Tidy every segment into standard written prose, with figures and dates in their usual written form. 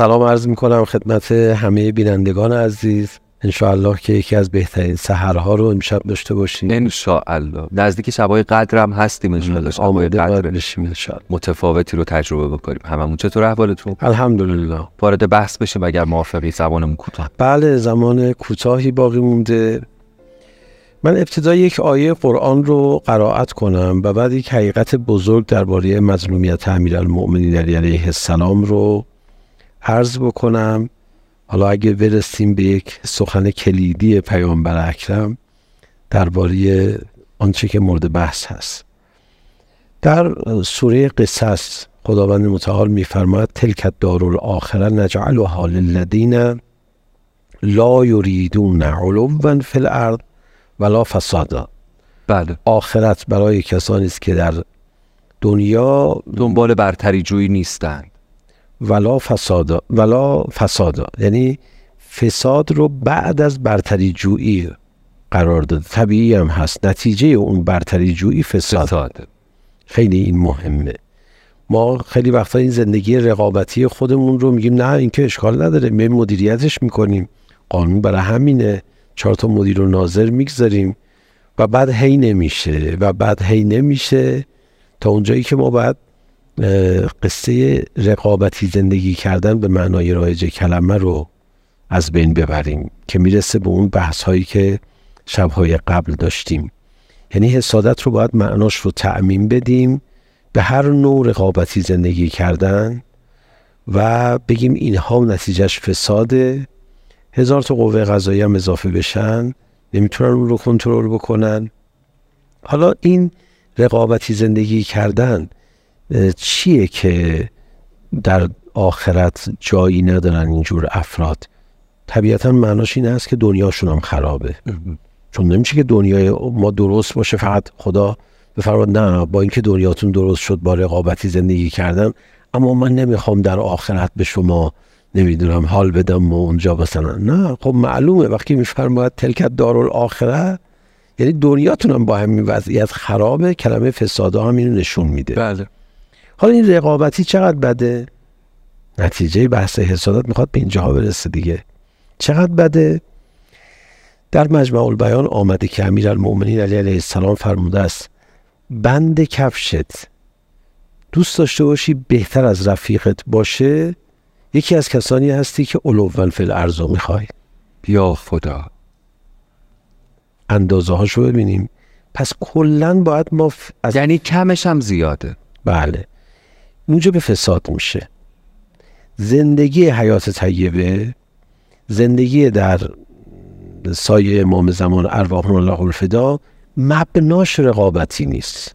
سلام عرض میکنم خدمت همه بینندگان عزیز. انشاءالله که یکی از بهترین سحرها رو امشب داشته باشیم. انشاءالله نزدیک شبای قدر هم هستیم. انشاءالله شبای قدر بشیم انشاءالله. متفاوتی رو تجربه بکنیم هممون. چطور احوالتون؟ الحمدلله. وارد بحث بشیم اگر موافقی. زمانمون کوتاه. بله زمان کوتاهی باقی مونده. من ابتدا یک آیه قرآن رو قرائت کنم و بعد یک حقیقت بزرگ درباره مظلومیت امیرالمؤمنین علیه السلام رو عرض بکنم. حالا اگه برسیم به یک سخن کلیدی پیامبر اکرم درباره آنچه که مورد بحث هست. در سوره قصص خداوند متعال می‌فرماید تلک الدار الاخره نجعلها للذین لا یریدون علوا فی الارض ولا فسادا. بله. آخرت برای کسانی است که در دنیا دنبال برتری جویی نیستند. ولا فسادا یعنی فساد رو بعد از برتری جویی قرار داده. طبیعی هم هست نتیجه اون برتری جویی فساد. خیلی این مهمه. ما خیلی وقتا این زندگی رقابتی خودمون رو میگیم نه این که اشکال نداره، ما مدیریتش میکنیم، قانون برای همینه، 4 تا مدیر و ناظر میگذاریم و بعد هی نمیشه تا اونجایی که ما بعد قصه رقابتی زندگی کردن به معنای رایج کلمه رو از بین ببریم که میرسه به اون بحث هایی که شبهای قبل داشتیم. یعنی حسادت رو باید معناش رو تعمیم بدیم به هر نوع رقابتی زندگی کردن و بگیم اینها نتیجهش فساده. 1000 تا قوه قضاییه هم اضافه بشن نمیتونن اون رو کنترل بکنن. حالا این رقابتی زندگی کردن چیه که در آخرت جایی ندارن اینجور افراد؟ طبیعتا معناش این است که دنیاشون هم خرابه. چون نمیشه که دنیای ما درست باشه فقط خدا بفرماد نه با اینکه دنیاتون درست شد با رقابتی زندگی کردن اما من نمیخوام در آخرت به شما نمیدونم حال بدم و اونجا مثلا. نه خب معلومه وقتی میفرماید تلک الدارالآخره یعنی دنیاتون هم با همین وضعیت خرابه. کلمه فسادا هم اینو نشون میده. بله. حالا این رقابتی چقدر بده؟ نتیجه بحث حسادت میخواد به اینجا برسه دیگه. چقدر بده؟ در مجمع البیان آمده که امیرالمؤمنین علیه السلام فرموده است بند کفشت دوست داشته باشی بهتر از رفیقت باشه، یکی از کسانی هستی که علوا فی الارض میخوای. یا خدا. اندازه هاشو ببینیم. پس کلن باید ما یعنی کمش هم زیاده. بله. موجب فساد میشه. زندگی حیات طیبه، زندگی در سایه امام زمان ارواحنا الله الفدا مبناش رقابتی نیست.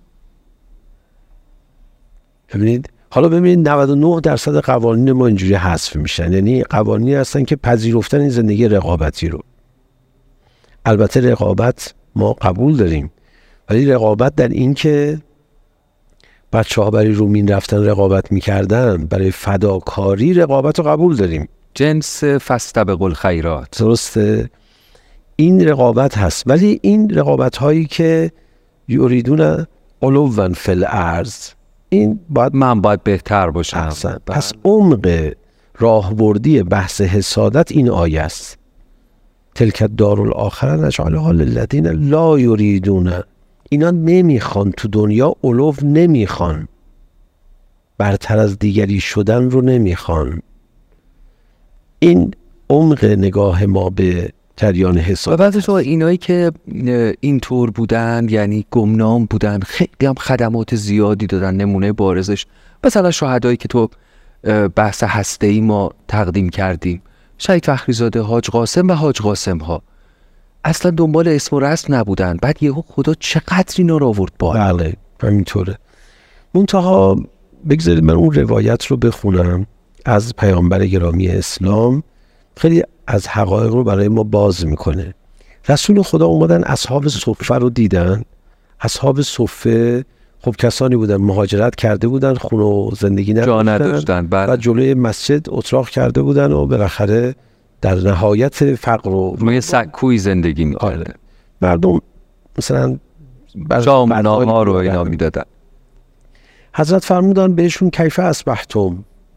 ببینید حالا ببینید 99% قوانین ما اینجوری حذف میشن. یعنی قوانینی هستن که پذیرفتن این زندگی رقابتی رو. البته رقابت ما قبول داریم ولی رقابت در این که بچه‌ها برای رومین رفتن رقابت میکردن، برای فداکاری رقابت رو قبول داریم. جنس فاستبقوا الخیرات. درسته. این رقابت هست ولی این رقابت هایی که یریدون علوا فی الارض این باید بهتر باشم. پس عمق راهبردی بحث حسادت این آیه است. تلک الدارالآخره نجعلها للذین لا یریدون. اینا نمیخوان تو دنیا علو نمیخوان، برتر از دیگری شدن رو نمیخوان. این عمق نگاه ما به جریان حسادت. و بعد تو اینایی که اینطور بودن یعنی گمنام بودن خیلی هم خدمات زیادی دادن. نمونه بارزش مثلا شهدایی که تو بحث هسته‌ای ما تقدیم کردیم، شهید فخریزاده، حاج قاسم و حاج قاسم ها اصلا دنبال اسم و رسم نبودن. بعد یهو خدا چقدر اینا رو آورد بالا. بله همینطوره. منتها بگذارید من اون روایت رو بخونم از پیامبر گرامی اسلام. خیلی از حقایق رو برای ما باز میکنه. رسول خدا اومدن اصحاب صفه رو دیدن. اصحاب صفه خب کسانی بودن مهاجرت کرده بودن، خونه و زندگی نداشتن و جلوی مسجد اتراق کرده بودن و بالاخره در نهایت فقر و روی سکوی زندگی میکرده. مردم مثلا شامنامه رو اینا میدادن. حضرت فرمودن بهشون کیف اصبحتم،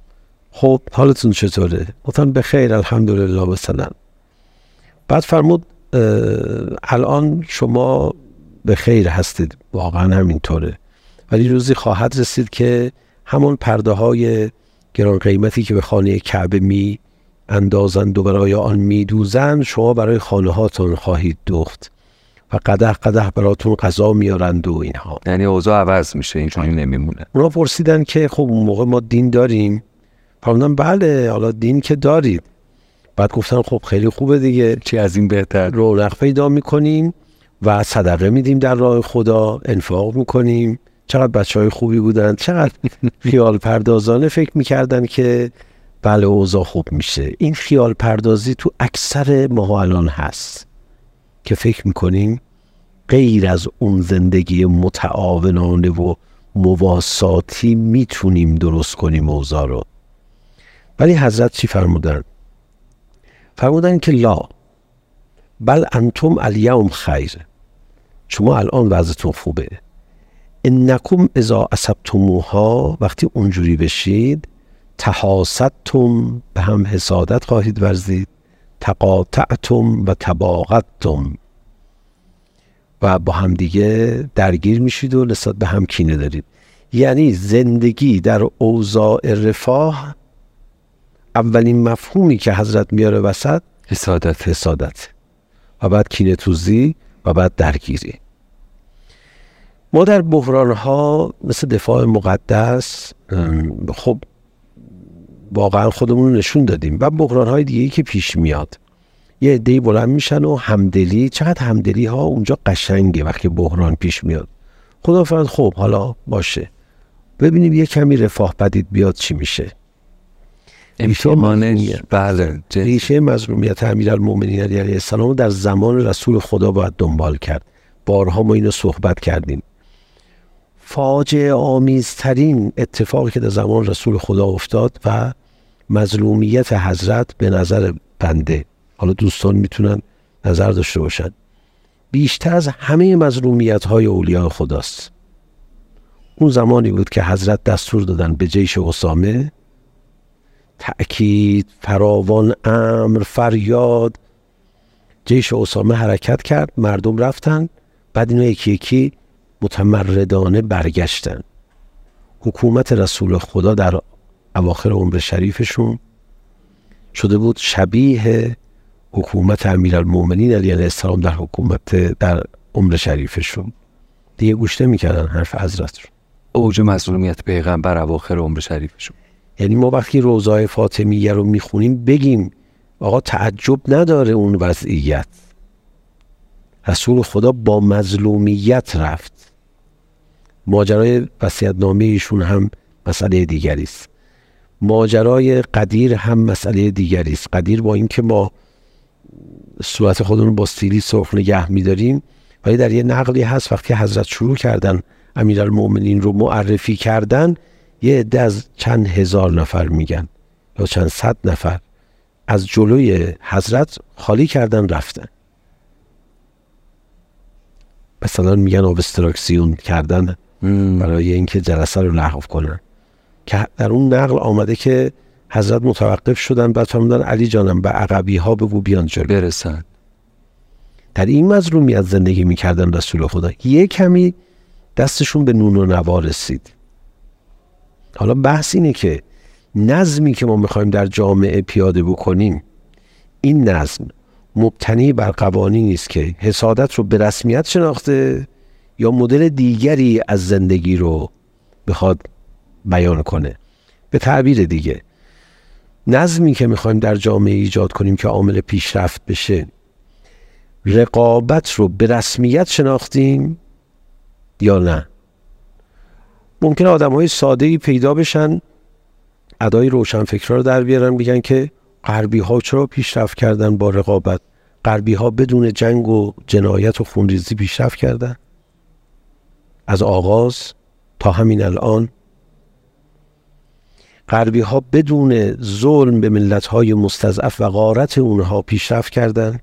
خب حالتون چطوره؟ گفتن به خیر الحمدلله مثلا. بعد فرمود الان شما به خیر هستید، واقعا همینطوره، ولی روزی خواهد رسید که همون پرده های گران قیمتی که به خانه کعبه می اندازند و برای آن می دوزند، شما برای خانه هاتون خواهید دوخت و قدح قدح براتون غذا میارند و اینها. یعنی اوضاع عوض میشه، اینجوری نمیمونه. اونا پرسیدن که خب اون موقع ما دین داریم؟ فرمودن بله، حالا دین که دارید. بعد گفتن خب خیلی خوبه دیگه، چی از این بهتر؟ رونق پیدا میکنیم و صدقه میدیم در راه خدا، انفاق میکنیم. چقدر بچهای خوبی بودن، چقدر خیال پردازانه فکر میکردن که بله اوضاع خوب میشه. این خیال پردازی تو اکثر ما الان هست که فکر میکنیم غیر از اون زندگی متعاونانه و مواساتی میتونیم درست کنیم اوضاع رو. ولی حضرت چی فرمودن؟ فرمودن که لا بل انتم الیوم خیر، شما الان وضعتون خوبه. انکم اذا اصبتموها، وقتی اونجوری بشید، تحاسدتم، به هم حسادت خواهید ورزید، تقاطعتم و تباغضتم، و با هم دیگه درگیر میشید و نسبت به هم کینه دارید. یعنی زندگی در اوضاع رفاه، اولین مفهومی که حضرت میاره وسط حسادت و بعد کینه توزی و بعد درگیری. ما در بحران‌ها مثل دفاع مقدس خب واقعا خودمون رو نشون دادیم، و بحران‌های دیگه‌ای که پیش میاد یه عده‌ای بلند میشن و همدلی، چقدر همدلی ها اونجا قشنگه وقتی بحران پیش میاد. خدا فرمود خب حالا باشه، ببینیم یه کمی رفاه پدید بیاد چی میشه. بله، ریشه مظلومیت امیرالمومنین علیه السلام در زمان رسول خدا باید دنبال کرد. بارها ما اینو صحبت کردیم. فاجعه آمیزترین اتفاقی که در زمان رسول خدا افتاد و مظلومیت حضرت به نظر بنده، حالا دوستان میتونن نظر داشته باشن، بیشتر از همه مظلومیت های اولیاء خداست. اون زمانی بود که حضرت دستور دادن به جیش اسامه، تأکید، فراوان، امر، فریاد. جیش اسامه حرکت کرد، مردم رفتن، بعد اینا یکی یکی متمردانه برگشتن. حکومت رسول خدا در اواخر عمر شریفشون شده بود شبیه حکومت امیرالمومنین علیه السلام در عمر شریفشون. دیگه گوش نمی‌کردن حرف حضرت رو. اوج مظلومیت پیغمبر اواخر عمر شریفشون. یعنی ما وقتی روضای فاطمیه رو میخونیم بگیم آقا تعجب نداره اون وضعیت. رسول خدا با مظلومیت رفت. ماجرای وصیت‌نامه ایشون هم مسئله دیگری است. ماجرای قدیر هم مسئله دیگری است. قدیر با این که ما صورت خودمون با سیلی سرخ نگه می‌داریم، ولی در یه نقلی هست وقتی حضرت شروع کردن امیرالمومنین رو معرفی کردن، یه عده از چند هزار نفر میگن یا چند صد نفر از جلوی حضرت خالی کردن رفتن. مثلا میگن ابستراکسیون کردن برای اینکه جلسه رو لغو کنن، که در اون نقل آمده که حضرت متوقف شدن، بعد فرمودن علی جانم به عقبی ها بگو بیان جلو برسن. در این مظلومیت زندگی میکردن رسول خدا. یه کمی دستشون به نون و نوا رسید. حالا بحث اینه که نظمی که ما میخوایم در جامعه پیاده بکنیم، این نظم مبتنی بر قوانینی است که حسادت رو به رسمیت شناخته یا مدل دیگری از زندگی رو بخواد بیان کنه. به تعبیر دیگه، نظمی که میخوایم در جامعه ایجاد کنیم که عامل پیشرفت بشه، رقابت رو به رسمیت شناختیم یا نه؟ ممکنه آدم‌های ساده‌ای پیدا بشن، ادای روشنفکرها رو در بیارن، بگن که غربی‌ها چرا پیشرفت کردن با رقابت؟ غربی‌ها بدون جنگ و جنایت و خونریزی پیشرفت کردن از آغاز تا همین الان. غربی‌ها بدون ظلم به ملت‌های مستضعف و غارت اونها پیشرفت کردن.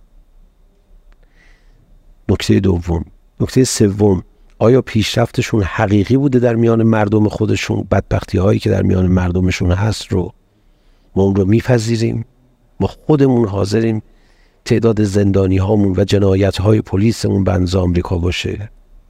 نکته دوم. نکته سوم، آیا پیشرفتشون حقیقی بوده در میان مردم خودشون؟ بدبختی هایی که در میان مردمشون هست رو ما اون رو میپذیریم، ما خودمون حاضریم تعداد زندانی هامون و جنایت های پلیسمون به اندازه آمریکا باشه.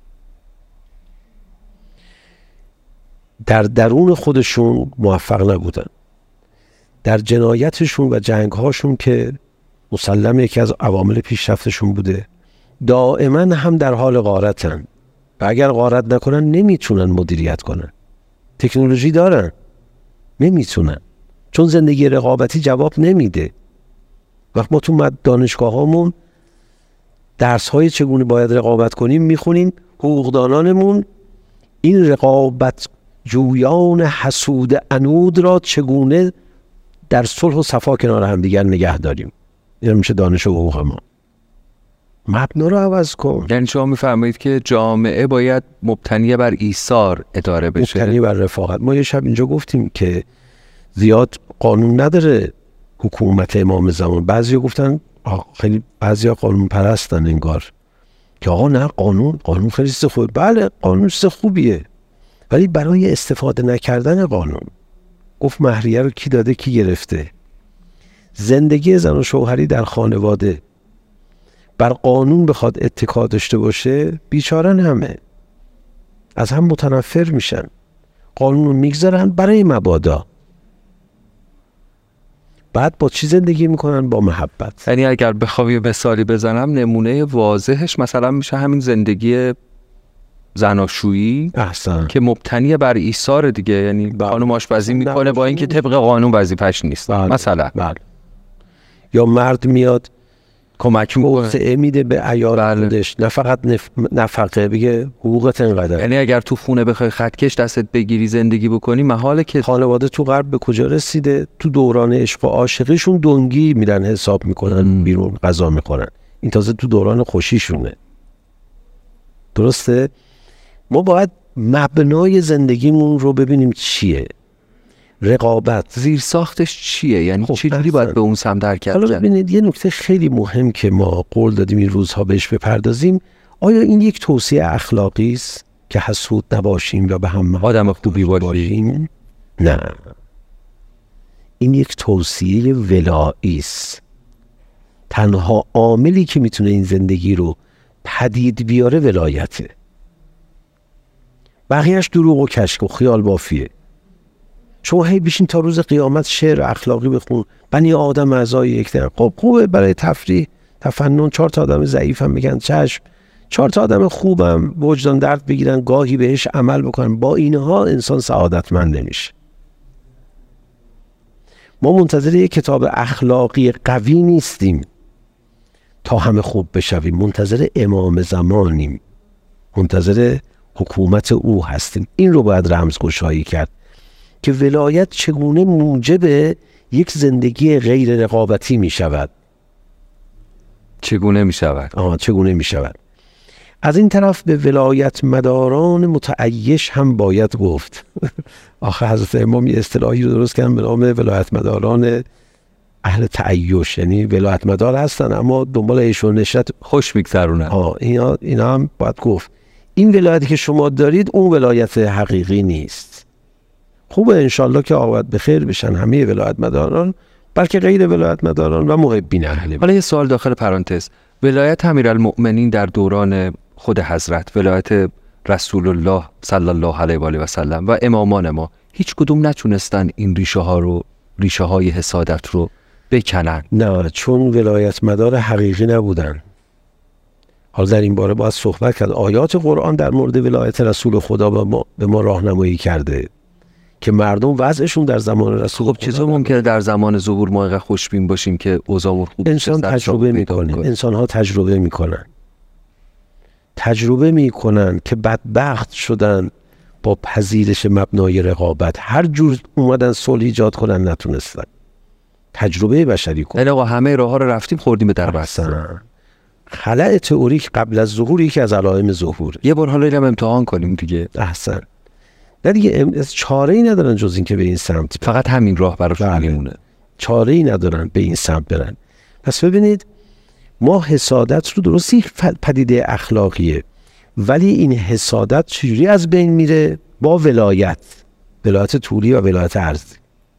در درون خودشون موفق نبودن، در جنایتشون و جنگ هاشون که مسلم یکی از عوامل پیشرفتشون بوده، دائما هم در حال غارتن و اگر غارت نکنن نمیتونن مدیریت کنن. تکنولوژی دارن، نمیتونن، چون زندگی رقابتی جواب نمیده. وقت ما تو دانشگاه هامون درس های چگونه باید رقابت کنیم میخونیم، حقوقدانانمون این رقابت جویان حسود عنود را چگونه در صلح و صفا کنار هم دیگر نگه داریم. این میشه دانش و حقوق ما. مبنا رو عوض کن. یعنی شما میفرمایید که جامعه باید مبتنی بر ایثار اداره بشه، مبتنی بر رفاقت. ما یه شب اینجا گفتیم که زیاد قانون نداره حکومت امام زمان. بعضیا گفتن خیلی، بعضیا قانون پرستن انگار که آقا نه، قانون خیلی چیز خوبه. بله قانون چیز خوبیه، ولی برای استفاده نکردن قانون. گفت مهریه رو کی داده کی گرفته. زندگی زن و شوهری در خانواده بر قانون بخواد اتکا داشته باشه، بیچارن همه، از هم متنفر میشن، قانون رو میگذارن برای مبادا. بعد با چی زندگی میکنن؟ با محبت. یعنی اگر بخوام یه مثالی بزنم، نمونه واضحش مثلا میشه همین زندگی زناشویی. احسن. که مبتنی بر ایثار دیگه، یعنی خانم آشپزی میکنه با اینکه طبق قانون وظیفه‌اش نیست. مثلا یا مرد میاد کمک میکنه، میده به عیال خودش، نه فقط نفقه، بگه حقوقت اینقدر. یعنی اگر تو خونه بخوای خطکش دستت بگیری زندگی بکنی، محاله که خانواده تو غرب به کجا رسیده؟ تو دوران عشق و عاشقیشون دنگی میرن حساب میکنن، بیرون غذا میخورن. این تازه تو دوران خوشیشونه. درسته؟ ما باید مبنای زندگیمون رو ببینیم چیه. رقابت زیر ساختش چیه؟ یعنی چجوری باید به اون سمت حرکت کرد؟ حالا ببینید یه نکته خیلی مهم که ما قول دادیم این روزها بهش بپردازیم. آیا این یک توصیه اخلاقی است که حسود نباشیم یا به هم آدم خوبی باشیم؟ نه، این یک توصیه ولایی است. تنها عاملی که میتونه این زندگی رو پدید بیاره ولایته. بقیهش دروغ و کشک و خیال بافیه. شما هی بشین تا روز قیامت شعر اخلاقی بخون، بنی آدم اعضای یکتن. خب خوبه برای تفریح تفنن، 4 تا آدم ضعیفم میگن چشم، 4 تا آدم خوبم وجدان درد بگیرن، گاهی بهش عمل بکنن. با اینها انسان سعادتمند نمیشه. ما منتظر یک کتاب اخلاقی قوی نیستیم تا همه خوب بشویم. منتظر امام زمانیم، منتظر حکومت او هستیم. این رو باید رمزگشایی کرد که ولایت چگونه موجب یک زندگی غیر رقابتی می شود. چگونه می شود؟ چگونه می شود. از این طرف به ولایت مداران متعیش هم باید گفت. آخه حضرت امام یه اصطلاحی رو درست کردن به نام ولایت مداران اهل تعیش، یعنی ولایت مدار هستن اما دنبال عیش و نشأت خوش میگذرونن. اینا هم باید گفت این ولایتی که شما دارید اون ولایت حقیقی نیست. خوبه انشالله که عاقبت به خیر بشن همه ولایت مداران، بلکه غیر ولایت مداران و محبین اهل بیت. حالا یه سوال داخل پرانتز، ولایت امیرالمؤمنین در دوران خود حضرت، ولایت رسول الله صلی الله علیه و آله و سلم و امامان ما، هیچ کدوم نتونستن این ریشه های حسادت رو بکنن؟ نه، چون ولایت مدار حقیقی نبودن. حالا در این باره باید صحبت کرد. آیات قرآن در مورد ولایت رسول خدا به ما راهنمایی کرده که مردم وضعشون در زمان رسول خب چطور ممکنه در زمان ظهور ما اینقدر خوشبین باشیم که اوضاع خوب؟ انسان تجربه میکنه، انسان‌ها تجربه میکنن که بدبخت شدن با پذیرش مبنای رقابت. هر جور اومدن صلح ایجاد کنن نتونستن. تجربه بشری کن. نه آقا همه راه ها رو رفتیم خوردیم به در بستن. خلأ تئوریک قبل از ظهور یکی از علائم ظهور. یه بار حالا اینم امتحان کنیم دیگه. احسن. نه دیگه چاره‌ای ندارن جز این که به این سمت، فقط همین راه براشون میمونه. چاره‌ای ندارن به این سمت برن. پس ببینید ما حسادت رو درستی پدیده اخلاقیه، ولی این حسادت چجوری از بین میره؟ با ولایت طولی و ولایت عرضی.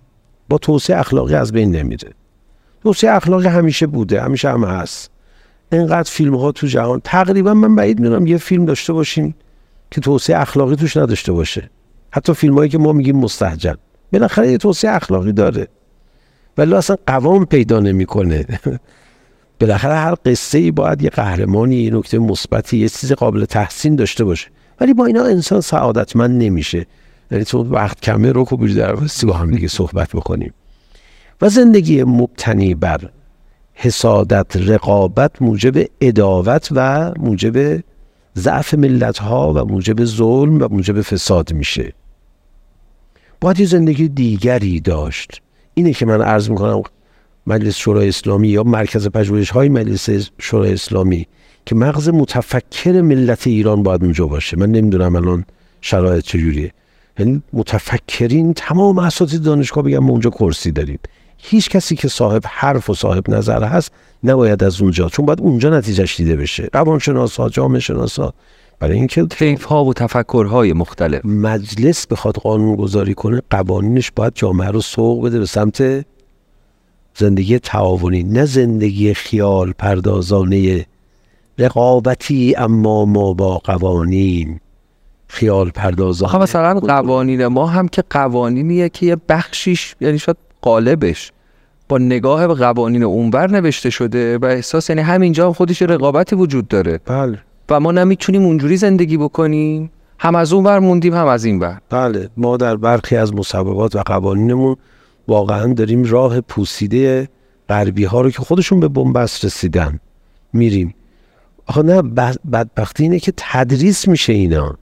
با توسعه اخلاقی از بین نمیره. توسعه اخلاقی همیشه بوده، همیشه هم هست. اینقدر فیلم ها تو جهان، تقریبا من بعید میدونم یه فیلم داشته باشیم که توسعه اخلاقی توش نداشته باشه. حتی فیلم هایی که ما میگیم مستهجن بالاخره یه توسعه اخلاقی داره، ولی اصلا قوام پیدا نمیکنه. بالاخره هر قصه ای باید یه قهرمانی، یه نکته مثبتی، یه چیز قابل تحسین داشته باشه، ولی با اینا انسان سعادتمند نمیشه. یعنی تو وقت کمه رو کوبی در با هم دیگه صحبت بکنیم. و زندگی مبتنی بر حسادت، رقابت موجب عداوت و موجب ضعف ملت‌ها و موجب ظلم و موجب فساد میشه. باید یه زندگی دیگری داشت. اینه که من عرض میکنم مجلس شورای اسلامی یا مرکز پژوهش‌های مجلس شورای اسلامی که مغز متفکر ملت ایران باید اونجا باشه. من نمیدونم الان شرایط چجوریه. یعنی متفکرین تمام اساتید دانشگاه بگم ما اونجا کرسی داریم. هیچ کسی که صاحب حرف و صاحب نظر هست نباید از اونجا، چون باید اونجا نتیجهش دیده بشه. روانشناسا، جامعه شناسا، برای اینکه طیف‌ها و تفکرهای مختلف مجلس بخواد قانون گذاری کنه، قوانینش باید جامعه رو سوق بده به سمت زندگی تعاونی، نه زندگی خیال پردازانه رقابتی اما ما با قوانین خیال پردازانه. آخه مثلا قوانین ما هم که قوانینیه که یه بخشیش، یعنی شاید قالبش با نگاه به قوانین اونور نوشته شده و احساس، یعنی همینجا هم خودش رقابتی وجود داره. بله. و ما نمیتونیم اونجوری زندگی بکنیم، هم از اون ور موندیم هم از این ور. بله، ما در برخی از مصوبات و قوانینمون واقعا داریم راه پوسیده غربی ها رو که خودشون به بنبست رسیدن میریم. آخه نه، بدبختی اینه که تدریس میشه اینا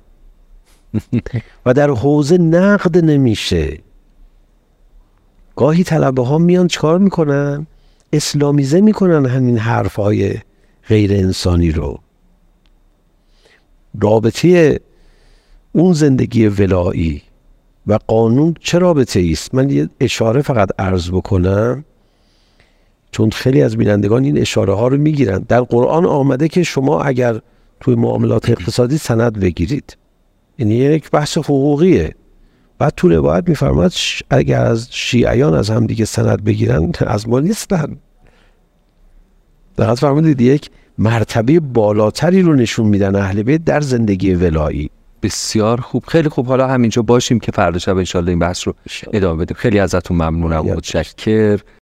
و در حوزه نقد نمیشه. گاهی طلبه ها میان چکار میکنن؟ اسلامیزه میکنن همین حرف های غیر انسانی رو. رابطه اون زندگی ولایی و قانون چه رابطه ایست؟ من یه اشاره فقط عرض بکنم، چون خیلی از بینندگان این اشاره ها رو میگیرن. در قرآن آمده که شما اگر توی معاملات اقتصادی سند بگیرید، این یک بحث حقوقیه. بعد تو روایت میفرماد اگر از شیعیان از هم دیگه سند بگیرن از ما نیستن. دقیق فرمودید، یک مرتبه بالاتری رو نشون میدن اهل بیت در زندگی ولایی. بسیار خوب، خیلی خوب. حالا همینجا باشیم که فردا شب انشالله این بحث رو ادامه بدیم. خیلی ازتون ممنونم و متشکر.